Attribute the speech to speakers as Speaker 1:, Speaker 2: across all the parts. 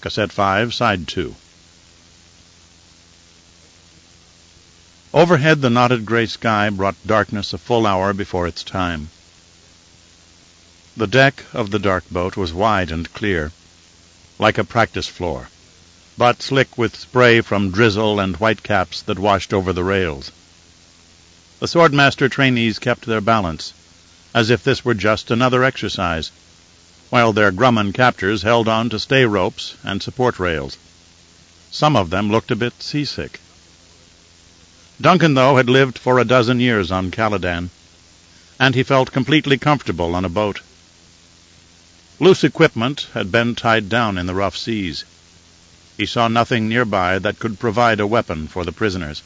Speaker 1: Cassette 5, Side 2. Overhead the knotted gray sky brought darkness a full hour before its time. The deck of the dark boat was wide and clear, like a practice floor, but slick with spray from drizzle and whitecaps that washed over the rails. The swordmaster trainees kept their balance, as if this were just another exercise, while their Grumman captors held on to stay ropes and support rails. Some of them looked a bit seasick. Duncan, though, had lived for a dozen years on Caladan, and he felt completely comfortable on a boat. Loose equipment had been tied down in the rough seas. He saw nothing nearby that could provide a weapon for the prisoners.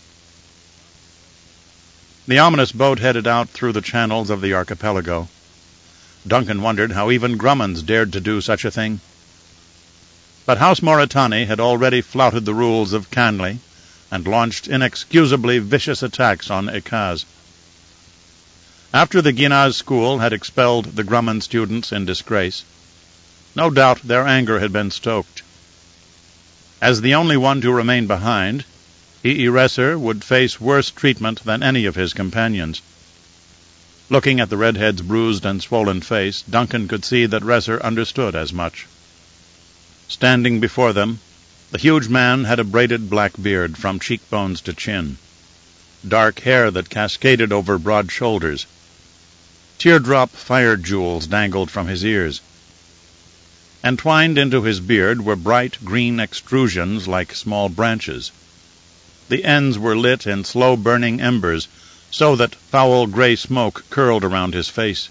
Speaker 1: The ominous boat headed out through the channels of the archipelago. Duncan wondered how even Grummans dared to do such a thing. But House Moritani had already flouted the rules of Canley and launched inexcusably vicious attacks on Ekaz. After the Ginaz school had expelled the Grumman students in disgrace, no doubt their anger had been stoked. As the only one to remain behind, Resser would face worse treatment than any of his companions. Looking at the redhead's bruised and swollen face, Duncan could see that Resser understood as much. Standing before them, the huge man had a braided black beard from cheekbones to chin, dark hair that cascaded over broad shoulders. Teardrop fire jewels dangled from his ears. Entwined into his beard were bright green extrusions like small branches. The ends were lit in slow-burning embers, so that foul gray smoke curled around his face.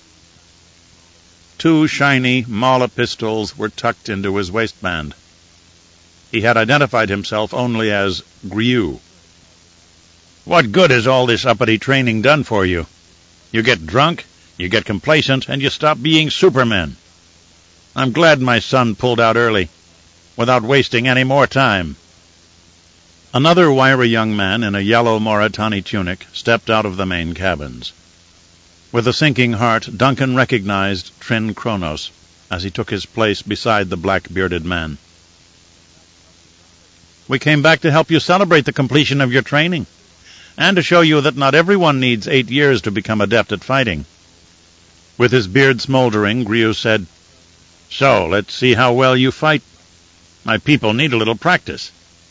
Speaker 1: 2 shiny Mala pistols were tucked into his waistband. He had identified himself only as Griu. "What good has all this uppity training done for you? You get drunk, you get complacent, and you stop being supermen. I'm glad my son pulled out early, without wasting any more time." Another wiry young man in a yellow Moritani tunic stepped out of the main cabins. With a sinking heart, Duncan recognized Trin Kronos as he took his place beside the black-bearded man. "We came back to help you celebrate the completion of your training, and to show you that not everyone needs 8 years to become adept at fighting." With his beard smoldering, Griu said, "So, let's see how well you fight. My people need a little practice."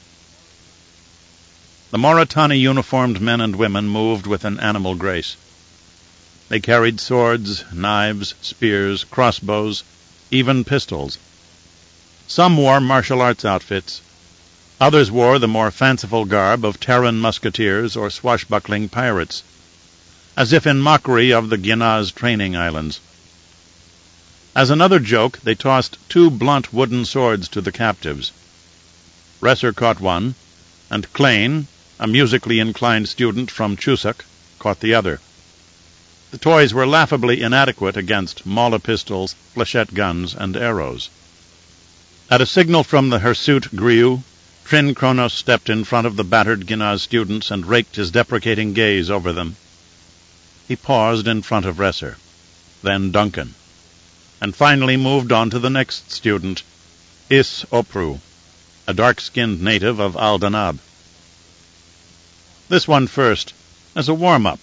Speaker 1: The Moritani uniformed men and women moved with an animal grace. They carried swords, knives, spears, crossbows, even pistols. Some wore martial arts outfits. Others wore the more fanciful garb of Terran musketeers or swashbuckling pirates, as if in mockery of the Ginaz training islands. As another joke, they tossed 2 blunt wooden swords to the captives. Resser caught one, and Klain, a musically inclined student from Chusak, caught the other. The toys were laughably inadequate against Mala pistols, flechette guns, and arrows. At a signal from the hirsute Griu, Trin Kronos stepped in front of the battered Ginaz students and raked his deprecating gaze over them. He paused in front of Resser, then Duncan, and finally moved on to the next student, Is Opru, a dark-skinned native of Al-Danab. "This one first, as a warm-up."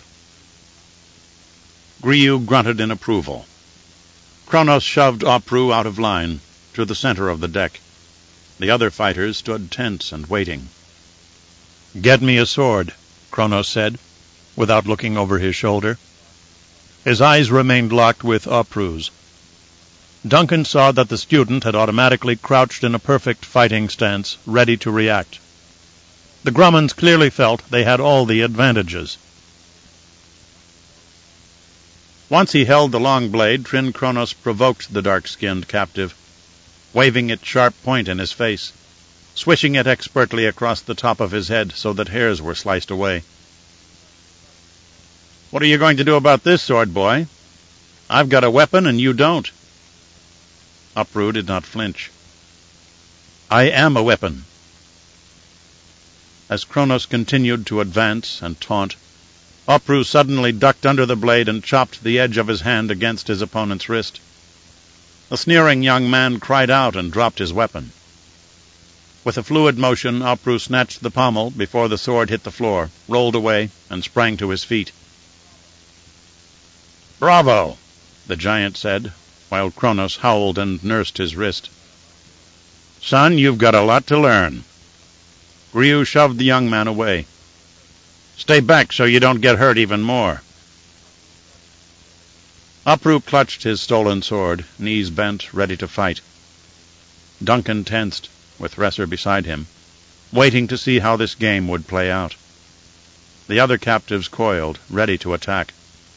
Speaker 1: Griu grunted in approval. Kronos shoved Opru out of line, to the center of the deck. The other fighters stood tense and waiting. "Get me a sword," Kronos said, without looking over his shoulder. His eyes remained locked with Opru's. Duncan saw that the student had automatically crouched in a perfect fighting stance, ready to react. The Grummans clearly felt they had all the advantages. Once he held the long blade, Trin Kronos provoked the dark-skinned captive, waving its sharp point in his face, swishing it expertly across the top of his head so that hairs were sliced away. "What are you going to do about this, sword boy? I've got a weapon and you don't." Opru did not flinch. "I am a weapon." As Kronos continued to advance and taunt, Opru suddenly ducked under the blade and chopped the edge of his hand against his opponent's wrist. The sneering young man cried out and dropped his weapon. With a fluid motion, Apru snatched the pommel before the sword hit the floor, rolled away, and sprang to his feet. "Bravo!" the giant said, while Kronos howled and nursed his wrist. "Son, you've got a lot to learn." Griu shoved the young man away. "Stay back so you don't get hurt even more." Apru clutched his stolen sword, knees bent, ready to fight. Duncan tensed, with Resser beside him, waiting to see how this game would play out. The other captives coiled, ready to attack.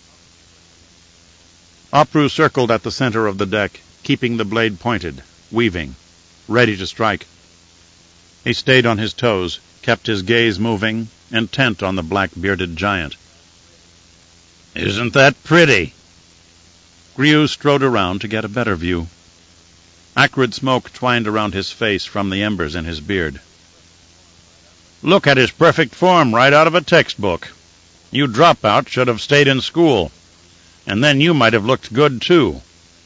Speaker 1: Apru circled at the center of the deck, keeping the blade pointed, weaving, ready to strike. He stayed on his toes, kept his gaze moving, intent on the black-bearded giant. "Isn't that pretty?" Griu strode around to get a better view. Acrid smoke twined around his face from the embers in his beard. "Look at his perfect form right out of a textbook. You dropout should have stayed in school, and then you might have looked good too."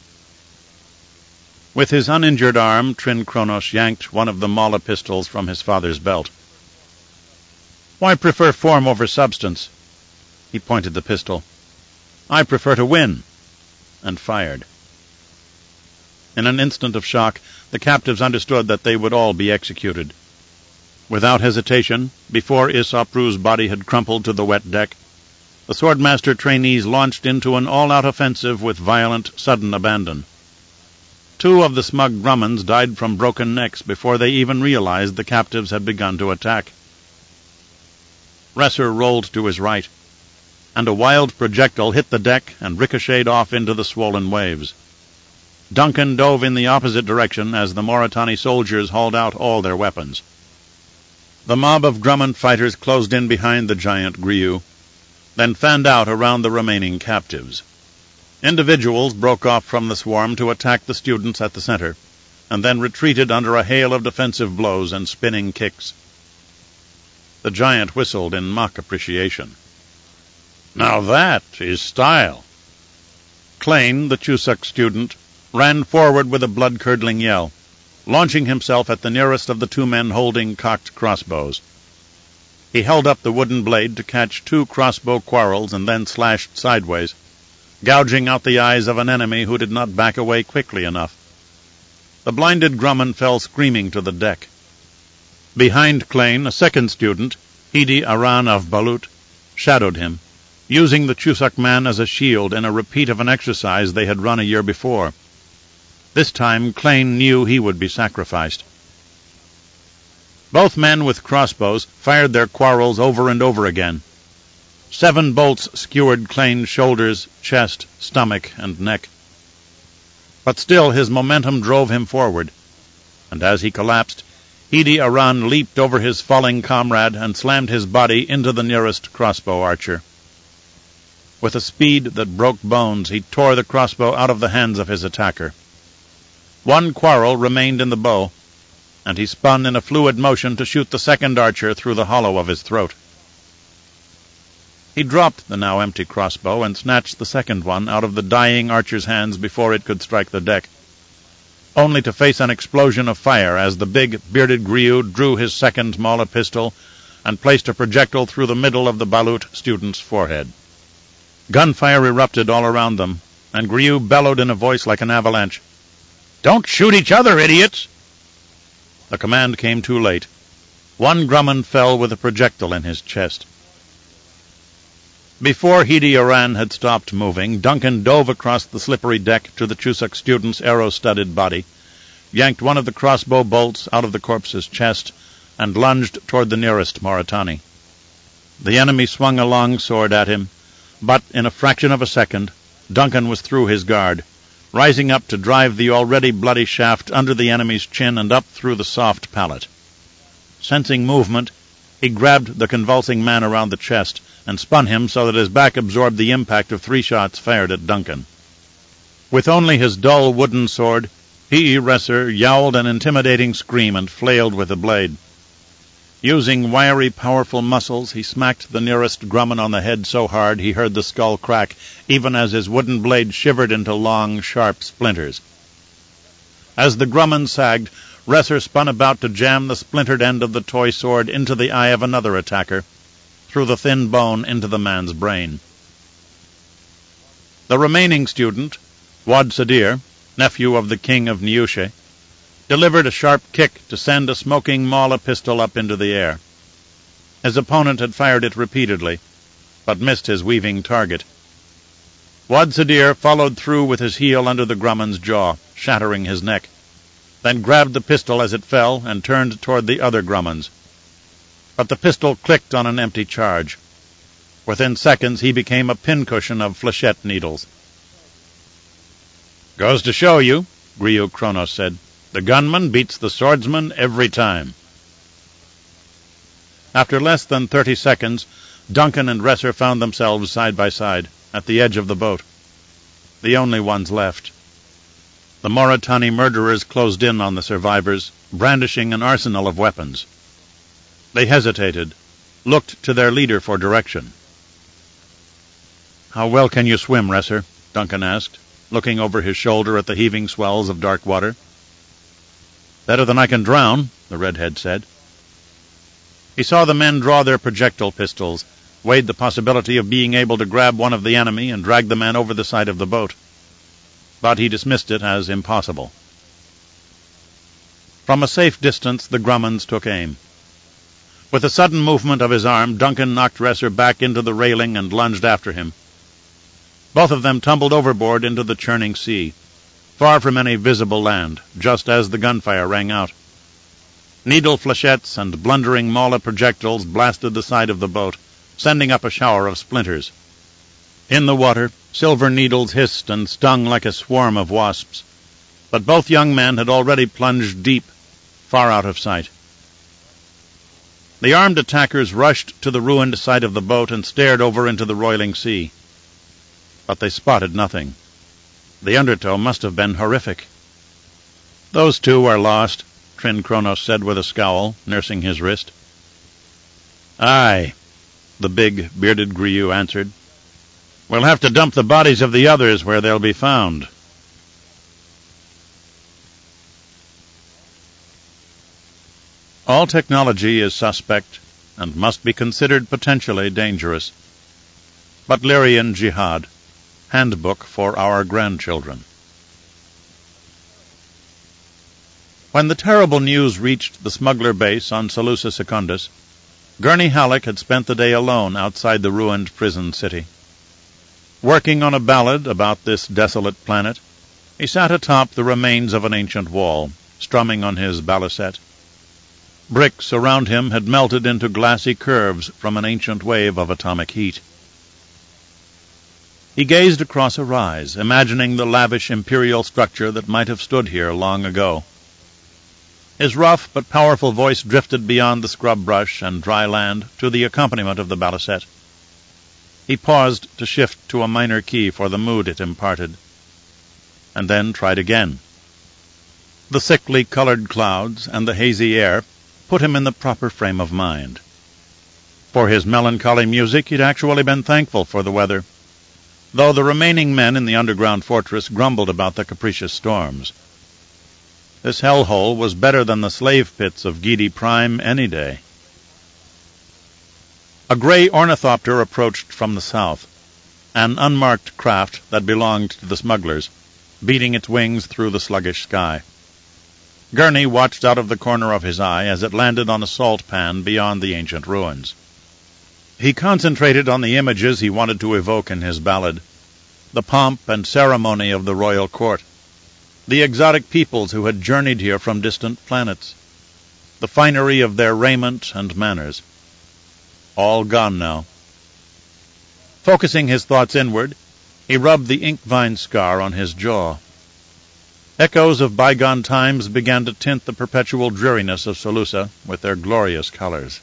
Speaker 1: With his uninjured arm, Trin Kronos yanked one of the Mala pistols from his father's belt. "Why prefer form over substance?" He pointed the pistol. "I prefer to win," and fired. In an instant of shock, the captives understood that they would all be executed. Without hesitation, before Apru's body had crumpled to the wet deck, the swordmaster trainees launched into an all-out offensive with violent, sudden abandon. 2 of the smug Grummans died from broken necks before they even realized the captives had begun to attack. Resser rolled to his right, and a wild projectile hit the deck and ricocheted off into the swollen waves. Duncan dove in the opposite direction as the Moritani soldiers hauled out all their weapons. The mob of Grumman fighters closed in behind the giant Griu, then fanned out around the remaining captives. Individuals broke off from the swarm to attack the students at the center, and then retreated under a hail of defensive blows and spinning kicks. The giant whistled in mock appreciation. "Now that is style." Klain, the Chusak student, ran forward with a blood-curdling yell, launching himself at the nearest of the 2 men holding cocked crossbows. He held up the wooden blade to catch 2 crossbow quarrels and then slashed sideways, gouging out the eyes of an enemy who did not back away quickly enough. The blinded Grumman fell screaming to the deck. Behind Klain, a second student, Hidi Aran of Balut, shadowed him, using the Chusak man as a shield in a repeat of an exercise they had run a year before. This time Klain knew he would be sacrificed. Both men with crossbows fired their quarrels over and over again. 7 bolts skewered Klain's shoulders, chest, stomach, and neck. But still his momentum drove him forward, and as he collapsed, Hidi Aran leaped over his falling comrade and slammed his body into the nearest crossbow archer. With a speed that broke bones, he tore the crossbow out of the hands of his attacker. 1 quarrel remained in the bow, and he spun in a fluid motion to shoot the second archer through the hollow of his throat. He dropped the now empty crossbow and snatched the second one out of the dying archer's hands before it could strike the deck, only to face an explosion of fire as the big, bearded Griu drew his second Mala pistol and placed a projectile through the middle of the Balut student's forehead. Gunfire erupted all around them, and Griu bellowed in a voice like an avalanche, "Don't shoot each other, idiots!" The command came too late. 1 Grumman fell with a projectile in his chest. Before Hidi Aran had stopped moving, Duncan dove across the slippery deck to the Chusak student's arrow-studded body, yanked one of the crossbow bolts out of the corpse's chest, and lunged toward the nearest Moritani. The enemy swung a long sword at him, but in a fraction of a second, Duncan was through his guard, rising up to drive the already bloody shaft under the enemy's chin and up through the soft palate. Sensing movement, he grabbed the convulsing man around the chest and spun him so that his back absorbed the impact of 3 shots fired at Duncan. With only his dull wooden sword, Resser yowled an intimidating scream and flailed with the blade. Using wiry, powerful muscles, he smacked the nearest Grumman on the head so hard he heard the skull crack, even as his wooden blade shivered into long, sharp splinters. As the Grumman sagged, Resser spun about to jam the splintered end of the toy sword into the eye of another attacker, through the thin bone into the man's brain. The remaining student, Wad Sadir, nephew of the king of Niushe, delivered a sharp kick to send a smoking Mala pistol up into the air. His opponent had fired it repeatedly, but missed his weaving target. Wad Sadir followed through with his heel under the Grumman's jaw, shattering his neck, then grabbed the pistol as it fell and turned toward the other Grummans. But the pistol clicked on an empty charge. Within seconds he became a pincushion of flechette needles. "Goes to show you," Griu Kronos said, "the gunman beats the swordsman every time." After less than 30 seconds, Duncan and Resser found themselves side by side, at the edge of the boat, the only ones left. The Moritani murderers closed in on the survivors, brandishing an arsenal of weapons. They hesitated, looked to their leader for direction. "How well can you swim, Resser?" Duncan asked, looking over his shoulder at the heaving swells of dark water. "Better than I can drown," the redhead said. He saw the men draw their projectile pistols, weighed the possibility of being able to grab one of the enemy and drag the man over the side of the boat. But he dismissed it as impossible. From a safe distance the Grummans took aim. With a sudden movement of his arm, Duncan knocked Resser back into the railing and lunged after him. Both of them tumbled overboard into the churning sea, far from any visible land, just as the gunfire rang out. Needle flechettes and blundering Mala projectiles blasted the side of the boat, sending up a shower of splinters. In the water, silver needles hissed and stung like a swarm of wasps, but both young men had already plunged deep, far out of sight. The armed attackers rushed to the ruined side of the boat and stared over into the roiling sea. But they spotted nothing. The undertow must have been horrific. "Those two are lost," Trin Kronos said with a scowl, nursing his wrist. "Aye," the big, bearded Griu answered. "We'll have to dump the bodies of the others where they'll be found." All technology is suspect and must be considered potentially dangerous. Butlerian Jihad, Handbook for Our Grandchildren. When the terrible news reached the smuggler base on Salusa Secundus, Gurney Halleck had spent the day alone outside the ruined prison city. Working on a ballad about this desolate planet, he sat atop the remains of an ancient wall, strumming on his balisette. Bricks around him had melted into glassy curves from an ancient wave of atomic heat. He gazed across a rise, imagining the lavish imperial structure that might have stood here long ago. His rough but powerful voice drifted beyond the scrub brush and dry land to the accompaniment of the balisette. He paused to shift to a minor key for the mood it imparted, and then tried again. The sickly colored clouds and the hazy air put him in the proper frame of mind. For his melancholy music he'd actually been thankful for the weather, though the remaining men in the underground fortress grumbled about the capricious storms. This hellhole was better than the slave pits of Gidi Prime any day. A gray ornithopter approached from the south, an unmarked craft that belonged to the smugglers, beating its wings through the sluggish sky. Gurney watched out of the corner of his eye as it landed on a salt pan beyond the ancient ruins. He concentrated on the images he wanted to evoke in his ballad, the pomp and ceremony of the royal court, the exotic peoples who had journeyed here from distant planets, the finery of their raiment and manners. All gone now. Focusing his thoughts inward, he rubbed the ink-vine scar on his jaw. Echoes of bygone times began to tint the perpetual dreariness of Salusa with their glorious colors.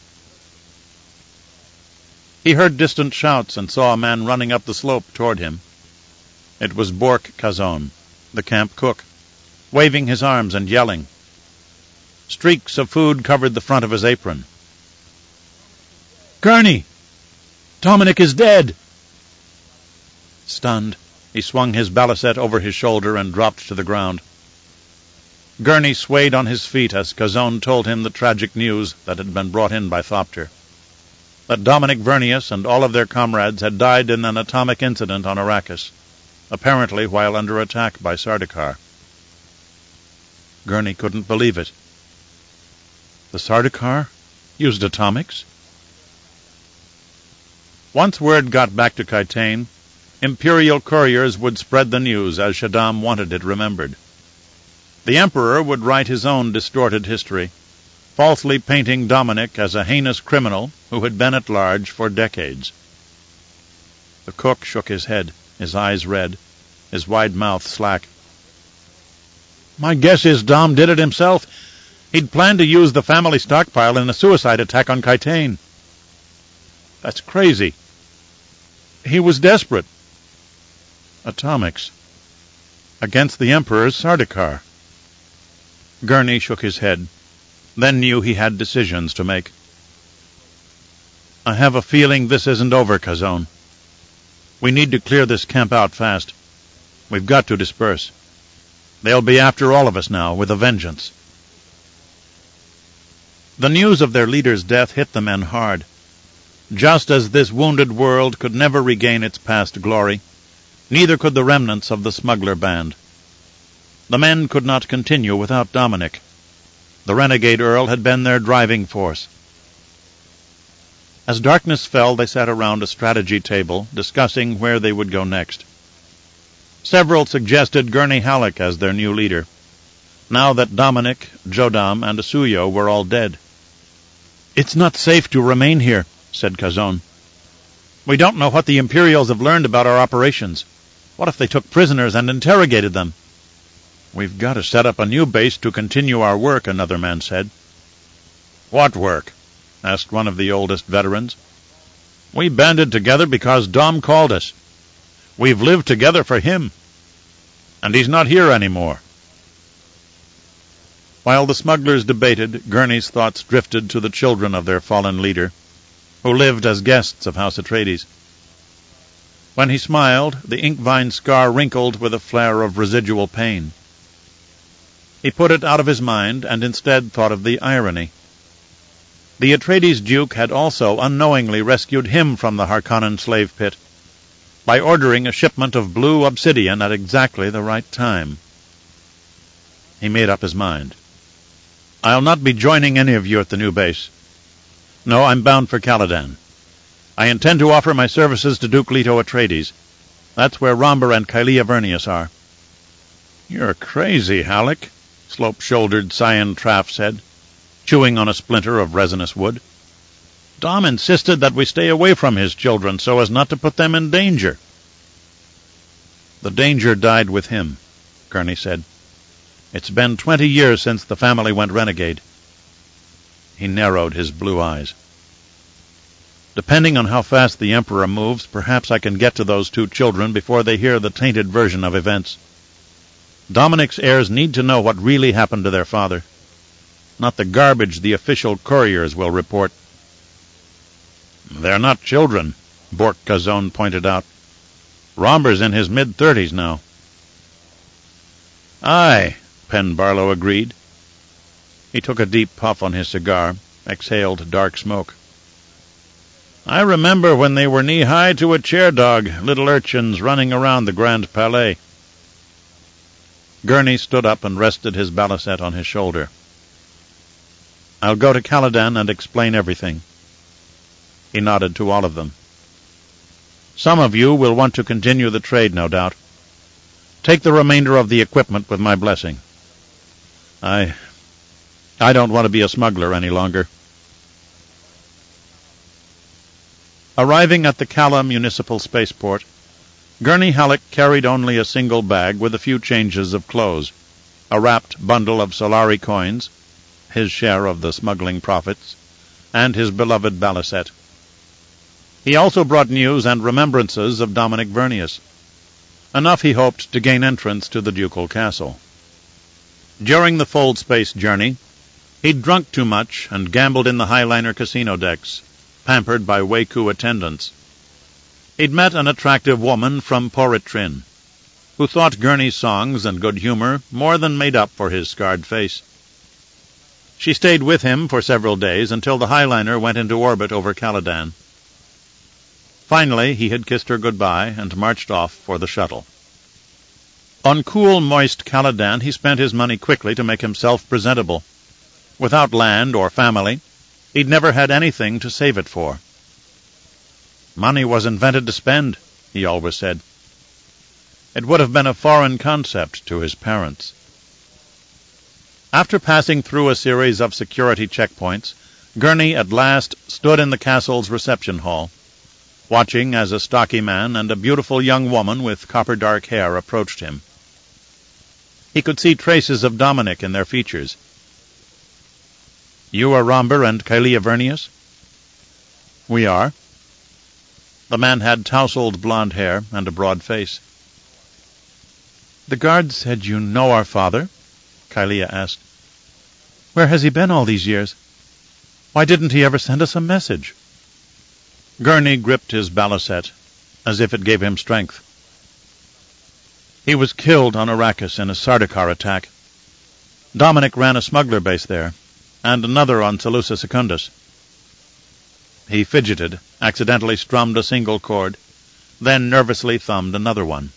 Speaker 1: He heard distant shouts and saw a man running up the slope toward him. It was Bork Kazon, the camp cook, waving his arms and yelling. Streaks of food covered the front of his apron. "Gurney! Dominic is dead!" Stunned, he swung his balisette over his shoulder and dropped to the ground. Gurney swayed on his feet as Cazone told him the tragic news that had been brought in by Thopter. That Dominic Vernius and all of their comrades had died in an atomic incident on Arrakis, apparently while under attack by Sardaukar. Gurney couldn't believe it. The Sardaukar used atomics? Once word got back to Kytain, Imperial couriers would spread the news as Shaddam wanted it remembered. The Emperor would write his own distorted history, falsely painting Dominic as a heinous criminal who had been at large for decades. The cook shook his head, his eyes red, his wide mouth slack. My guess is Dom did it himself. He'd planned to use the family stockpile in a suicide attack on Kytain. That's crazy. He was desperate. Atomics. Against the Emperor's Sardaukar. Gurney shook his head, then knew he had decisions to make. I have a feeling this isn't over, Cazone. We need to clear this camp out fast. We've got to disperse. They'll be after all of us now, with a vengeance. The news of their leader's death hit the men hard. Just as this wounded world could never regain its past glory, neither could the remnants of the smuggler band. The men could not continue without Dominic. The renegade Earl had been their driving force. As darkness fell, they sat around a strategy table, discussing where they would go next. Several suggested Gurney Halleck as their new leader, now that Dominic, Jodam, and Asuyo were all dead. It's not safe to remain here, said Cazone. We don't know what the Imperials have learned about our operations. What if they took prisoners and interrogated them? We've got to set up a new base to continue our work, another man said. What work? Asked one of the oldest veterans. We banded together because Dom called us. We've lived together for him. And he's not here anymore. While the smugglers debated, Gurney's thoughts drifted to the children of their fallen leader, who lived as guests of House Atreides. When he smiled, the ink-vine scar wrinkled with a flare of residual pain. He put it out of his mind and instead thought of the irony. The Atreides Duke had also unknowingly rescued him from the Harkonnen slave pit by ordering a shipment of blue obsidian at exactly the right time. He made up his mind. I'll not be joining any of you at the new base. No, I'm bound for Caladan. I intend to offer my services to Duke Leto Atreides. That's where Romber and Kylea Vernius are. You're crazy, Halleck, slope-shouldered Cyan Traff said, chewing on a splinter of resinous wood. Dom insisted that we stay away from his children so as not to put them in danger. The danger died with him, Gurney said. It's been 20 years since the family went renegade. He narrowed his blue eyes. Depending on how fast the Emperor moves, perhaps I can get to those two children before they hear the tainted version of events. Dominic's heirs need to know what really happened to their father, not the garbage the official couriers will report. They're not children, Bork Cazone pointed out. Romber's in his mid-30s now. Aye, Pen Barlow agreed. He took a deep puff on his cigar, exhaled dark smoke. I remember when they were knee-high to a chair-dog, little urchins running around the Grand Palais. Gurney stood up and rested his balisette on his shoulder. I'll go to Caladan and explain everything. He nodded to all of them. Some of you will want to continue the trade, no doubt. Take the remainder of the equipment with my blessing. I don't want to be a smuggler any longer. Arriving at the Cala Municipal Spaceport, Gurney Halleck carried only a single bag with a few changes of clothes, a wrapped bundle of Solari coins, his share of the smuggling profits, and his beloved balisette. He also brought news and remembrances of Dominic Vernius, enough, he hoped, to gain entrance to the ducal castle. During the Fold Space journey, he'd drunk too much and gambled in the Highliner casino decks, pampered by Waku attendants. He'd met an attractive woman from Poritrin. who thought Gurney's songs and good humor more than made up for his scarred face. She stayed with him for several days until the Highliner went into orbit over Caladan. Finally, he had kissed her goodbye and marched off for the shuttle. On cool, moist Caladan, he spent his money quickly to make himself presentable. Without land or family, he'd never had anything to save it for. Money was invented to spend, he always said. It would have been a foreign concept to his parents. After passing through a series of security checkpoints, Gurney at last stood in the castle's reception hall, watching as a stocky man and a beautiful young woman with copper-dark hair approached him. He could see traces of Dominic in their features. "You are Romber and Kaelia Vernius?" "We are." The man had tousled blonde hair and a broad face. "The guard said you know our father?" Kaelia asked. "Where has he been all these years? Why didn't he ever send us a message?" Gurney gripped his balisette, as if it gave him strength. "He was killed on Arrakis in a Sardaukar attack. Dominic ran a smuggler base there, and another on Seleucia Secundus." He fidgeted, accidentally strummed a single chord, then nervously thumbed another one.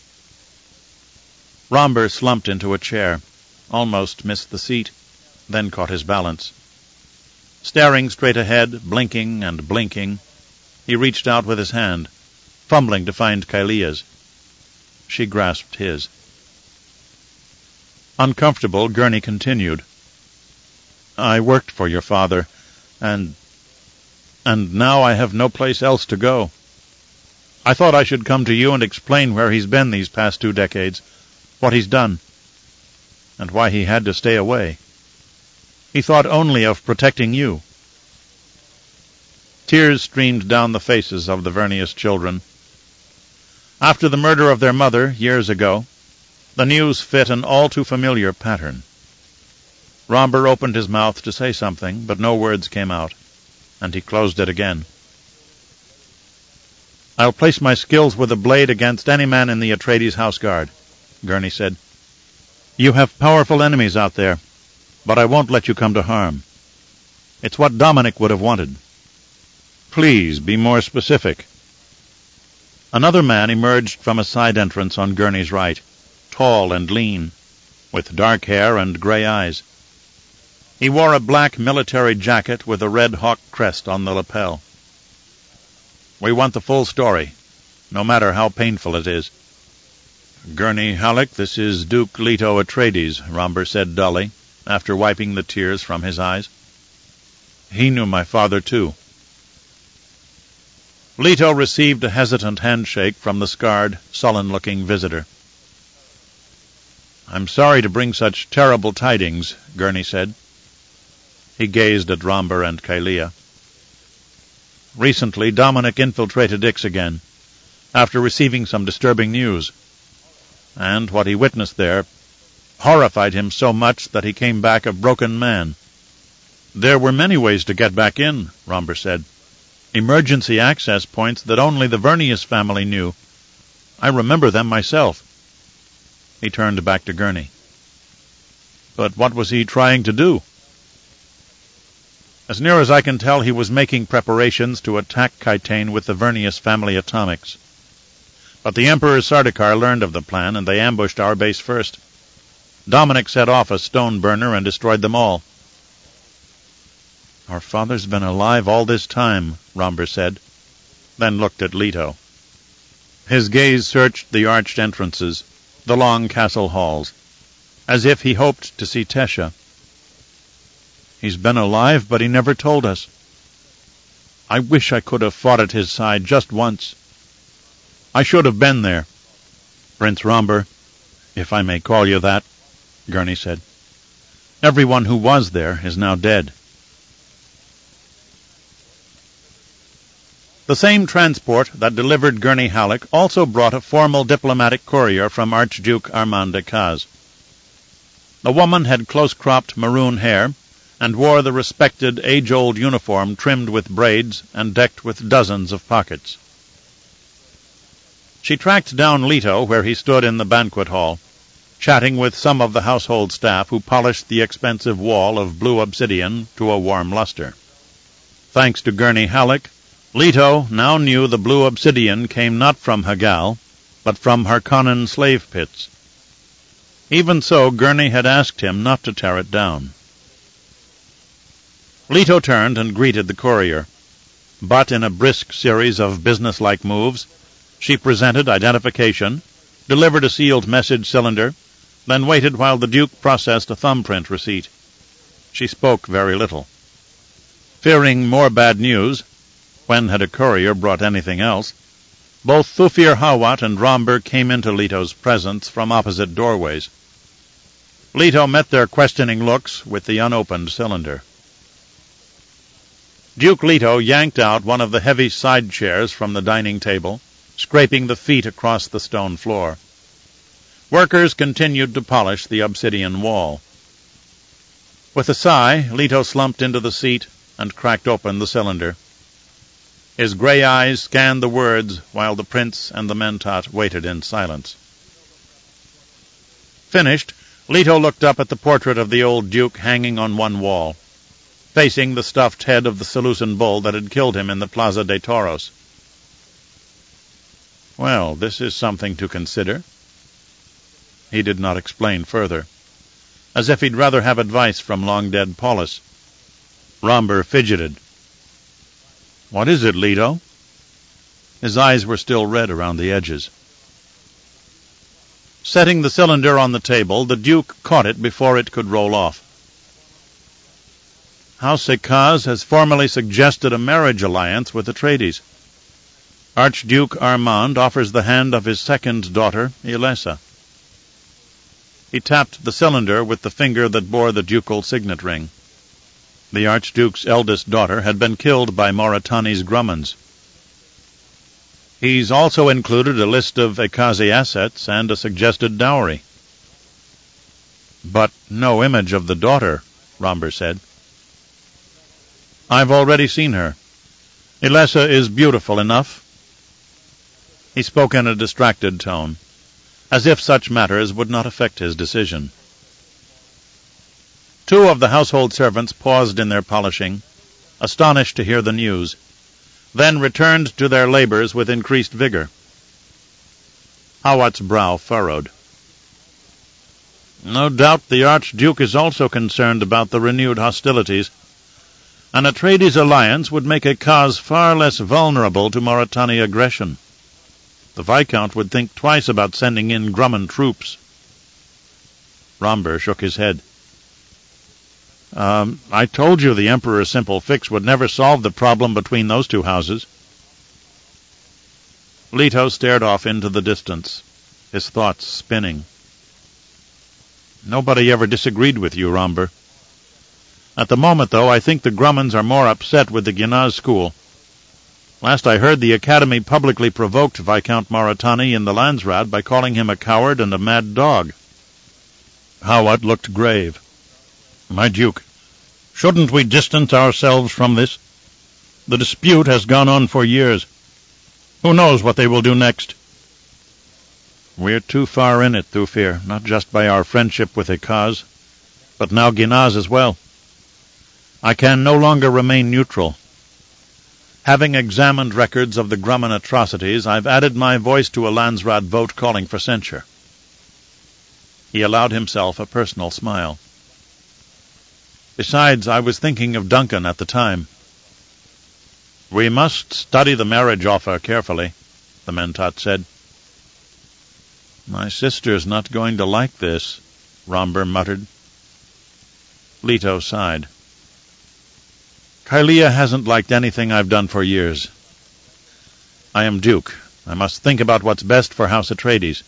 Speaker 1: Romber slumped into a chair, almost missed the seat, then caught his balance. Staring straight ahead, blinking and blinking, he reached out with his hand, fumbling to find Kaelia's. She grasped his. Uncomfortable, Gurney continued. "I worked for your father, and now I have no place else to go. I thought I should come to you and explain where he's been these past 2 decades, what he's done, and why he had to stay away. He thought only of protecting you." Tears streamed down the faces of the Vernius children. After the murder of their mother, years ago, the news fit an all-too-familiar pattern. Romber opened his mouth to say something, but no words came out, and he closed it again. "I'll place my skills with a blade against any man in the Atreides House Guard," Gurney said. "You have powerful enemies out there, but I won't let you come to harm. It's what Dominic would have wanted. Please be more specific." Another man emerged from a side entrance on Gurney's right, tall and lean, with dark hair and gray eyes. He wore a black military jacket with a red hawk crest on the lapel. "We want the full story, no matter how painful it is." "Gurney Halleck, this is Duke Leto Atreides," Romber said dully, after wiping the tears from his eyes. "He knew my father, too." Leto received a hesitant handshake from the scarred, sullen-looking visitor. "I'm sorry to bring such terrible tidings," Gurney said. He gazed at Romber and Kaelia. "Recently, Dominic infiltrated Ix again, after receiving some disturbing news. And what he witnessed there horrified him so much that he came back a broken man." "There were many ways to get back in," Romber said. "Emergency access points that only the Vernius family knew. I remember them myself." He turned back to Gurney. "But what was he trying to do?" "As near as I can tell, he was making preparations to attack Kytane with the Vernius family atomics. But the Emperor Sardaukar learned of the plan, and they ambushed our base first. Dominic set off a stone burner and destroyed them all." "Our father's been alive all this time," Romber said, then looked at Leto. His gaze searched the arched entrances, the long castle halls, as if he hoped to see Tesha. "He's been alive, but he never told us. I wish I could have fought at his side just once. I should have been there." "Prince Romber, if I may call you that," Gurney said. "Everyone who was there is now dead." The same transport that delivered Gurney Halleck also brought a formal diplomatic courier from Archduke Armand de Kaz. The woman had close-cropped maroon hair and wore the respected age-old uniform trimmed with braids and decked with dozens of pockets. She tracked down Leto where he stood in the banquet hall, chatting with some of the household staff who polished the expensive wall of blue obsidian to a warm luster. Thanks to Gurney Halleck, Leto now knew the blue obsidian came not from Hagal, but from Harkonnen slave pits. Even so, Gurney had asked him not to tear it down. Leto turned and greeted the courier, but in a brisk series of business-like moves, she presented identification, delivered a sealed message cylinder, then waited while the Duke processed a thumbprint receipt. She spoke very little. Fearing more bad news, when had a courier brought anything else, both Thufir Hawat and Romber came into Leto's presence from opposite doorways. Leto met their questioning looks with the unopened cylinder. Duke Leto yanked out one of the heavy side chairs from the dining table, scraping the feet across the stone floor. Workers continued to polish the obsidian wall. With a sigh, Leto slumped into the seat and cracked open the cylinder. His gray eyes scanned the words while the prince and the Mentat waited in silence. Finished, Leto looked up at the portrait of the old duke hanging on one wall, facing the stuffed head of the Seleucid bull that had killed him in the Plaza de Toros. Well, this is something to consider. He did not explain further, as if he'd rather have advice from long-dead Paulus. Romber fidgeted. What is it, Leto? His eyes were still red around the edges. Setting the cylinder on the table, the Duke caught it before it could roll off. House Ekaz has formally suggested a marriage alliance with Atreides. Archduke Armand offers the hand of his second daughter, Ilessa. He tapped the cylinder with the finger that bore the ducal signet ring. The Archduke's eldest daughter had been killed by Moritani's Grummans. He's also included a list of Ekazi assets and a suggested dowry. But no image of the daughter, Romber said. I've already seen her. Ilessa is beautiful enough. He spoke in a distracted tone, as if such matters would not affect his decision. Two of the household servants paused in their polishing, astonished to hear the news, then returned to their labors with increased vigor. Hawat's brow furrowed. No doubt the Archduke is also concerned about the renewed hostilities. An Atreides alliance would make Ekaz far less vulnerable to Moritani aggression. The Viscount would think twice about sending in Grumman troops. Romber shook his head. I told you the Emperor's simple fix would never solve the problem between those two houses. Leto stared off into the distance, his thoughts spinning. Nobody ever disagreed with you, Romber. At the moment, though, I think the Grummans are more upset with the Ginaz school. Last I heard, the Academy publicly provoked Viscount Moritani in the Landsraad by calling him a coward and a mad dog. Hawat looked grave. My Duke, shouldn't we distance ourselves from this? The dispute has gone on for years. Who knows what they will do next? We're too far in it, Thufir, not just by our friendship with Ekaz, but now Ginaz as well. I can no longer remain neutral. Having examined records of the Grumman atrocities, I've added my voice to a Landsraad vote calling for censure. He allowed himself a personal smile. Besides, I was thinking of Duncan at the time. We must study the marriage offer carefully, the Mentat said. My sister's not going to like this, Romber muttered. Leto sighed. Kylea hasn't liked anything I've done for years. I am Duke. I must think about what's best for House Atreides.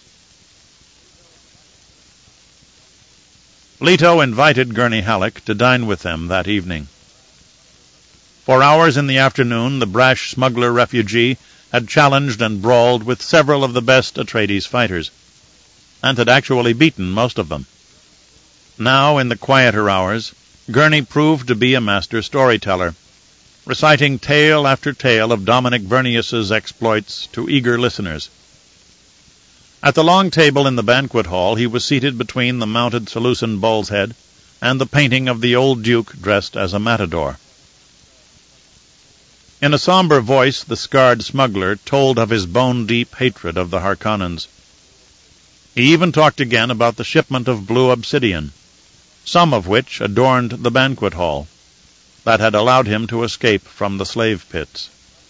Speaker 1: Leto invited Gurney Halleck to dine with them that evening. For hours in the afternoon, the brash smuggler refugee had challenged and brawled with several of the best Atreides fighters, and had actually beaten most of them. Now, in the quieter hours, Gurney proved to be a master storyteller, reciting tale after tale of Dominic Vernius's exploits to eager listeners. At the long table in the banquet hall he was seated between the mounted Salusan bull's head and the painting of the old duke dressed as a matador. In a somber voice the scarred smuggler told of his bone-deep hatred of the Harkonnens. He even talked again about the shipment of blue obsidian, some of which adorned the banquet hall, that had allowed him to escape from the slave pits.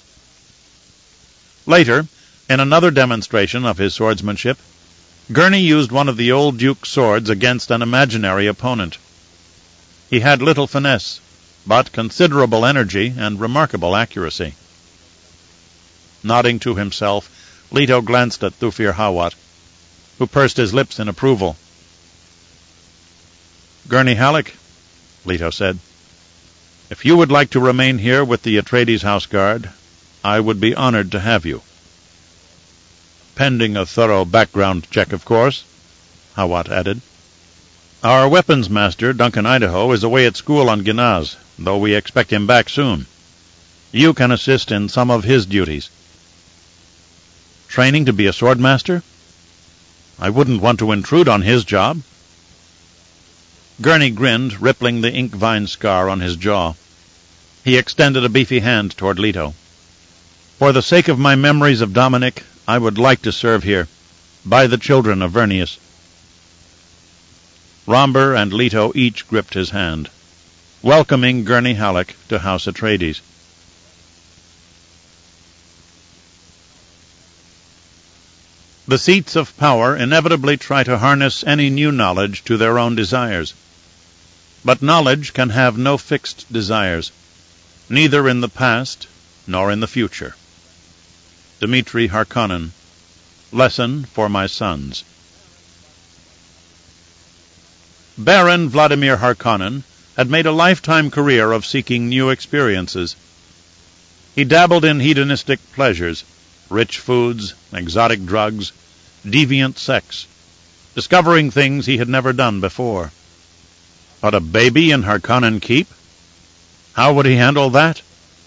Speaker 1: Later, in another demonstration of his swordsmanship, Gurney used one of the old duke's swords against an imaginary opponent. He had little finesse, but considerable energy and remarkable accuracy. Nodding to himself, Leto glanced at Thufir Hawat, who pursed his lips in approval. "Gurney Halleck," Leto said, "if you would like to remain here with the Atreides House Guard, I would be honored to have you." "Pending a thorough background check, of course," Hawat added. "Our weapons master, Duncan Idaho, is away at school on Ginaz, though we expect him back soon. You can assist in some of his duties." "Training to be a swordmaster? I wouldn't want to intrude on his job." Gurney grinned, rippling the ink vine scar on his jaw. He extended a beefy hand toward Leto. "For the sake of my memories of Dominic, I would like to serve here, by the children of Vernius." Romber and Leto each gripped his hand, welcoming Gurney Halleck to House Atreides. The seats of power inevitably try to harness any new knowledge to their own desires. But knowledge can have no fixed desires, neither in the past nor in the future. Dmitri Harkonnen, Lesson for My Sons. Baron Vladimir Harkonnen had made a lifetime career of seeking new experiences. He dabbled in hedonistic pleasures, rich foods, exotic drugs, deviant sex, discovering things he had never done before. But a baby in Harkonnen Keep? How would he handle that?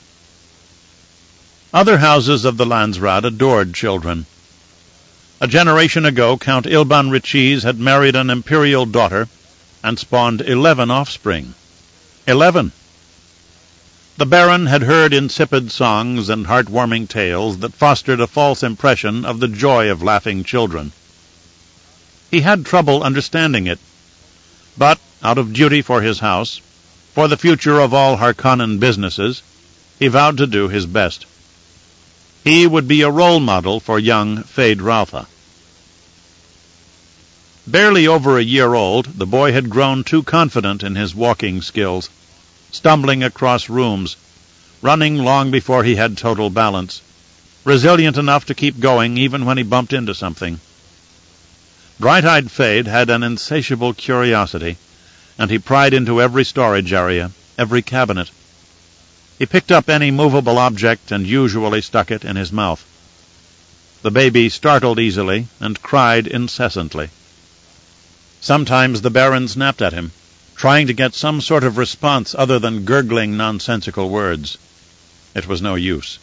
Speaker 1: Other houses of the Landsraad adored children. A generation ago, Count Ilban Richiz had married an imperial daughter and spawned 11 offspring. 11! The Baron had heard insipid songs and heartwarming tales that fostered a false impression of the joy of laughing children. He had trouble understanding it, but, out of duty for his house, for the future of all Harkonnen businesses, he vowed to do his best. He would be a role model for young Feyd-Rautha. Barely over a year old, the boy had grown too confident in his walking skills, stumbling across rooms, running long before he had total balance, resilient enough to keep going even when he bumped into something. Bright-eyed Feyd had an insatiable curiosity, and he pried into every storage area, every cabinet. He picked up any movable object and usually stuck it in his mouth. The baby startled easily and cried incessantly. Sometimes the Baron snapped at him, trying to get some sort of response other than gurgling nonsensical words. It was no use.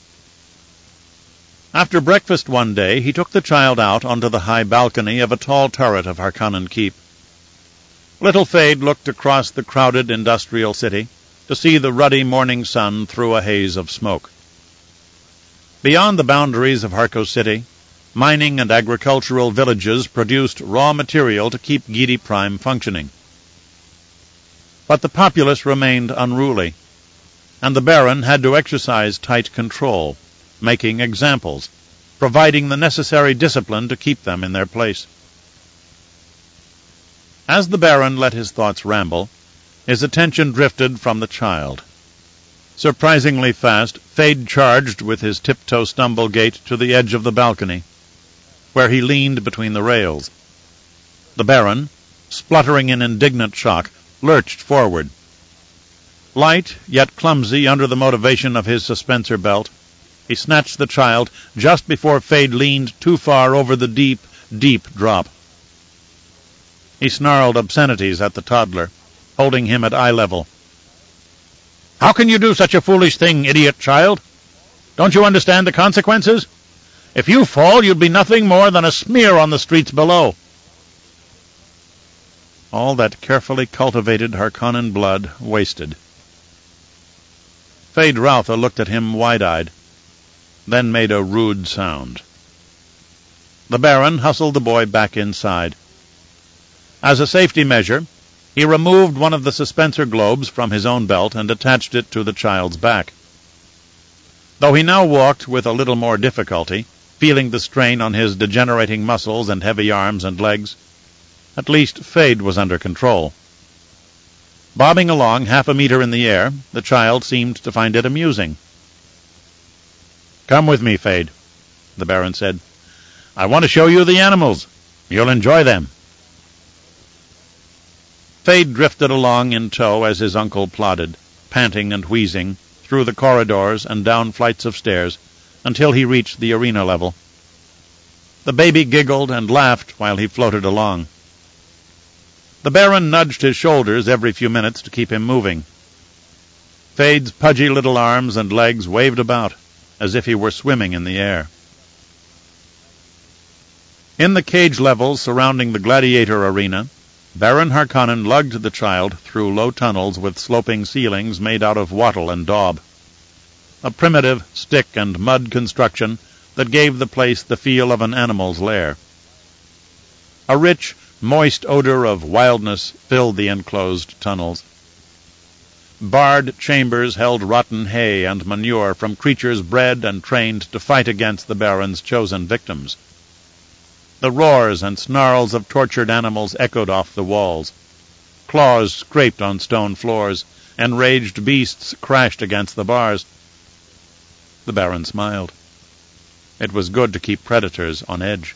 Speaker 1: After breakfast one day, he took the child out onto the high balcony of a tall turret of Harkonnen Keep. Little Feyd looked across the crowded industrial city to see the ruddy morning sun through a haze of smoke. Beyond the boundaries of Harco City, mining and agricultural villages produced raw material to keep Giedi Prime functioning. But the populace remained unruly, and the Baron had to exercise tight control, making examples, providing the necessary discipline to keep them in their place. As the Baron let his thoughts ramble, his attention drifted from the child. Surprisingly fast, Feyd charged with his tiptoe stumble gait to the edge of the balcony, where he leaned between the rails. The Baron, spluttering in indignant shock, lurched forward. Light, yet clumsy under the motivation of his suspensor belt, he snatched the child just before Feyd leaned too far over the deep, deep drop. He snarled obscenities at the toddler, holding him at eye level. "How can you do such a foolish thing, idiot child? Don't you understand the consequences? If you fall, you'd be nothing more than a smear on the streets below." All that carefully cultivated Harkonnen blood wasted. Feyd-Rautha looked at him wide-eyed, then made a rude sound. The Baron hustled the boy back inside. As a safety measure, he removed one of the suspensor globes from his own belt and attached it to the child's back. Though he now walked with a little more difficulty, feeling the strain on his degenerating muscles and heavy arms and legs, at least Feyd was under control. Bobbing along 1/2 meter in the air, the child seemed to find it amusing. "Come with me, Feyd," the Baron said. "I want to show you the animals. You'll enjoy them." Feyd drifted along in tow as his uncle plodded, panting and wheezing, through the corridors and down flights of stairs, until he reached the arena level. The baby giggled and laughed while he floated along. The Baron nudged his shoulders every few minutes to keep him moving. Feyd's pudgy little arms and legs waved about, as if he were swimming in the air. In the cage levels surrounding the gladiator arena, Baron Harkonnen lugged the child through low tunnels with sloping ceilings made out of wattle and daub, a primitive stick and mud construction that gave the place the feel of an animal's lair. A rich, moist odor of wildness filled the enclosed tunnels. Barred chambers held rotten hay and manure from creatures bred and trained to fight against the Baron's chosen victims. The roars and snarls of tortured animals echoed off the walls. Claws scraped on stone floors. Enraged beasts crashed against the bars. The Baron smiled. It was good to keep predators on edge.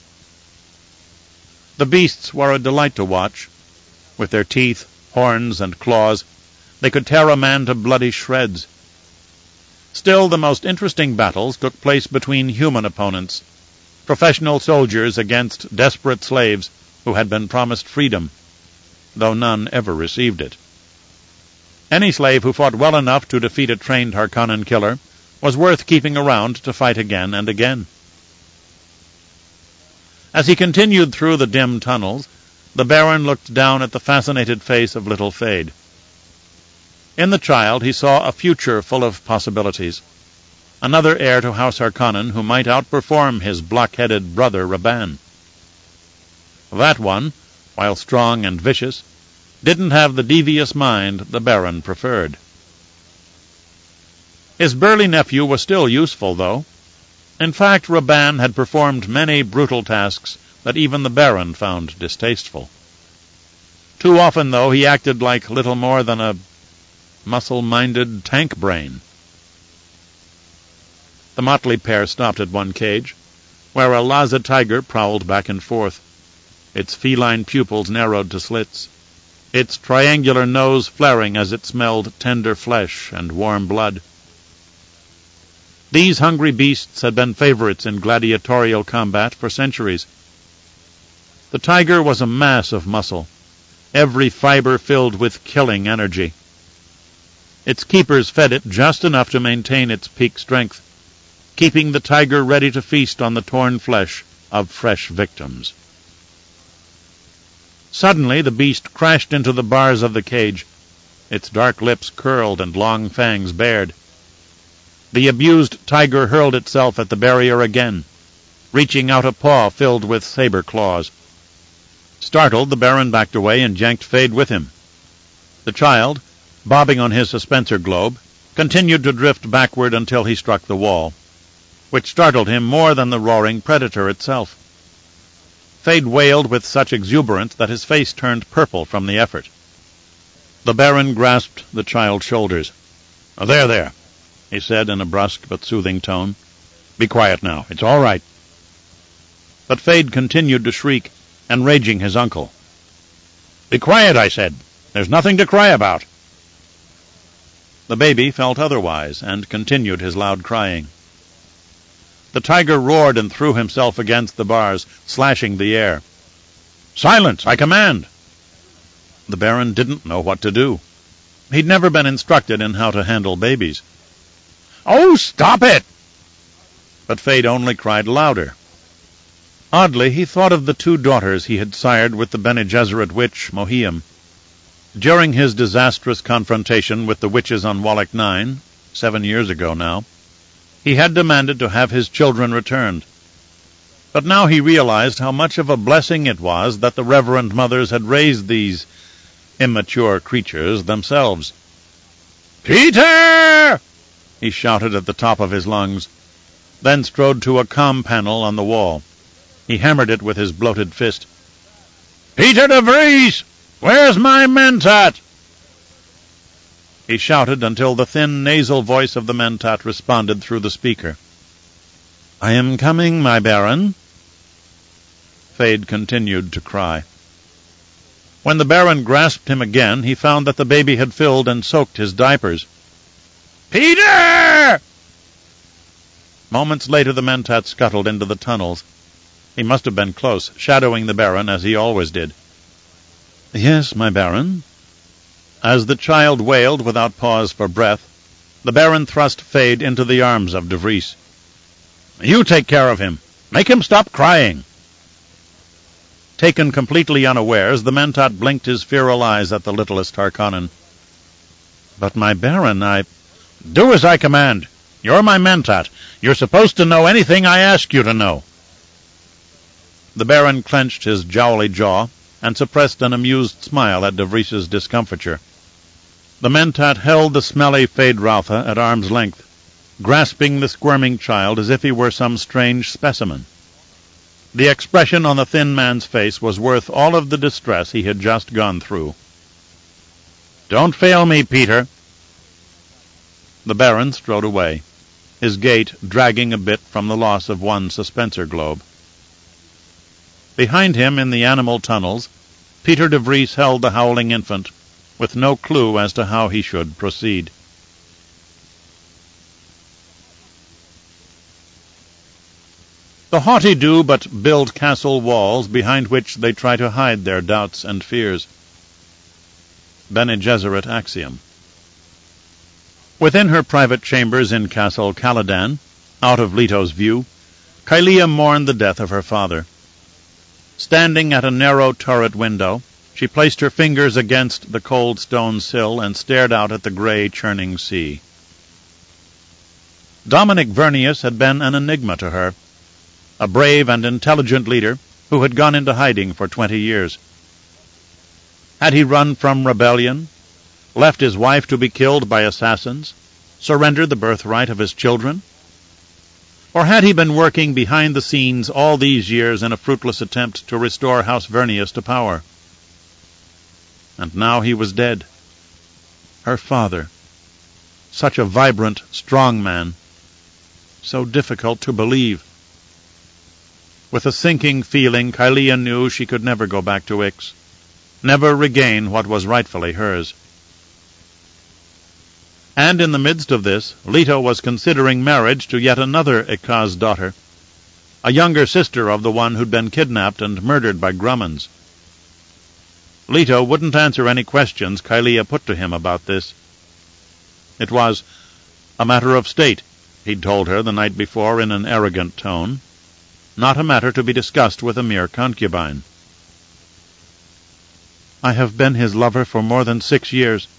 Speaker 1: The beasts were a delight to watch. With their teeth, horns, and claws, they could tear a man to bloody shreds. Still, the most interesting battles took place between human opponents, professional soldiers against desperate slaves who had been promised freedom, though none ever received it. Any slave who fought well enough to defeat a trained Harkonnen killer was worth keeping around to fight again and again. As he continued through the dim tunnels, the Baron looked down at the fascinated face of little Feyd. In the child he saw a future full of possibilities, another heir to House Harkonnen who might outperform his block-headed brother Rabban. That one, while strong and vicious, didn't have the devious mind the Baron preferred. His burly nephew was still useful, though. In fact, Rabban had performed many brutal tasks that even the Baron found distasteful. Too often, though, he acted like little more than a muscle-minded tank brain. The motley pair stopped at one cage, where a Lhasa tiger prowled back and forth, its feline pupils narrowed to slits, its triangular nose flaring as it smelled tender flesh and warm blood. These hungry beasts had been favorites in gladiatorial combat for centuries. The tiger was a mass of muscle, every fiber filled with killing energy. Its keepers fed it just enough to maintain its peak strength, keeping the tiger ready to feast on the torn flesh of fresh victims. Suddenly the beast crashed into the bars of the cage, its dark lips curled and long fangs bared. The abused tiger hurled itself at the barrier again, reaching out a paw filled with saber claws. Startled, the Baron backed away and yanked Feyd with him. The child, bobbing on his suspensor globe, continued to drift backward until he struck the wall, which startled him more than the roaring predator itself. Feyd wailed with such exuberance that his face turned purple from the effort. The Baron grasped the child's shoulders. There, he said in a brusque but soothing tone. "Be quiet now. It's all right." But Feyd continued to shriek, enraging his uncle. "Be quiet, I said. There's nothing to cry about." The baby felt otherwise, and continued his loud crying. The tiger roared and threw himself against the bars, slashing the air. "Silence, I command!" The Baron didn't know what to do. He'd never been instructed in how to handle babies. "Oh, stop it!" But Fade only cried louder. Oddly, he thought of the 2 daughters he had sired with the Bene Gesserit witch, Mohiam. During his disastrous confrontation with the witches on Wallach 9, 7 years ago now, he had demanded to have his children returned. But now he realized how much of a blessing it was that the Reverend Mothers had raised these immature creatures themselves. "Peter!" he shouted at the top of his lungs, then strode to a comm panel on the wall. He hammered it with his bloated fist. "Peter de Vries! Where's my mentat?" He shouted until the thin nasal voice of the mentat responded through the speaker. "I am coming, my Baron." Fade continued to cry. When the Baron grasped him again, he found that the baby had filled and soaked his diapers. "Peter!" Moments later the mentat scuttled into the tunnels. He must have been close, shadowing the Baron as he always did. "Yes, my Baron." As the child wailed without pause for breath, the Baron thrust Fade into the arms of de Vries. "You take care of him. Make him stop crying." Taken completely unawares, the mentat blinked his feral eyes at the littlest Harkonnen. "But my Baron, I—" "Do as I command. You're my mentat. You're supposed to know anything I ask you to know." The Baron clenched his jowly jaw and suppressed an amused smile at de Vries's discomfiture. The mentat held the smelly Feyd-Rautha at arm's length, grasping the squirming child as if he were some strange specimen. The expression on the thin man's face was worth all of the distress he had just gone through. "Don't fail me, Peter." The Baron strode away, his gait dragging a bit from the loss of one suspensor globe. Behind him in the animal tunnels, Peter de Vries held the howling infant, with no clue as to how he should proceed. The haughty do but build castle walls behind which they try to hide their doubts and fears. Bene Gesserit axiom. Within her private chambers in Castle Caladan, out of Leto's view, Kylea mourned the death of her father. Standing at a narrow turret window, she placed her fingers against the cold stone sill and stared out at the gray, churning sea. Dominic Vernius had been an enigma to her, a brave and intelligent leader who had gone into hiding for 20 years. Had he run from rebellion, left his wife to be killed by assassins, surrendered the birthright of his children? Or had he been working behind the scenes all these years in a fruitless attempt to restore House Vernius to power? And now he was dead. Her father. Such a vibrant, strong man. So difficult to believe. With a sinking feeling, Kylea knew she could never go back to Ix, never regain what was rightfully hers. And in the midst of this, Leto was considering marriage to yet another Ikaz daughter, a younger sister of the one who'd been kidnapped and murdered by Grummans. Leto wouldn't answer any questions Kylea put to him about this. It was a matter of state, he'd told her the night before in an arrogant tone, not a matter to be discussed with a mere concubine. "I have been his lover for more than 6 years.